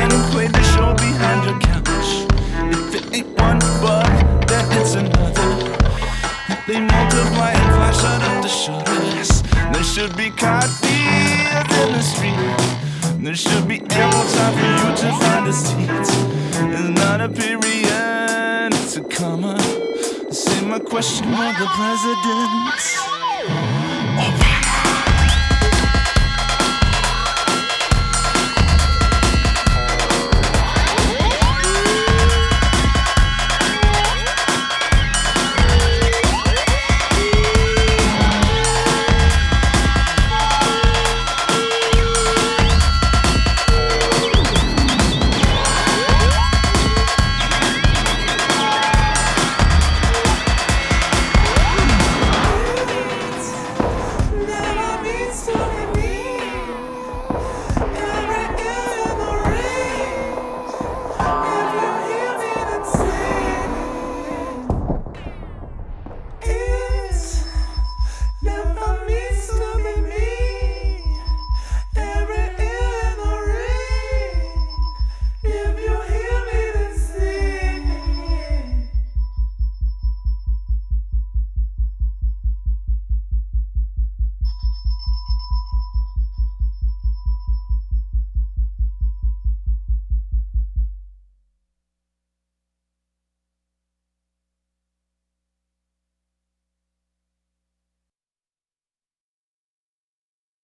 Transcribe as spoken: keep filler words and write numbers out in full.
and play the show behind your couch. If it ain't one bug, then it's another. If they multiply and flash out of the shutters, there should be car thieves in the street. There should be ample time for you to find a seat. It's not a period, it's a comma. Say my question for the president. Oh,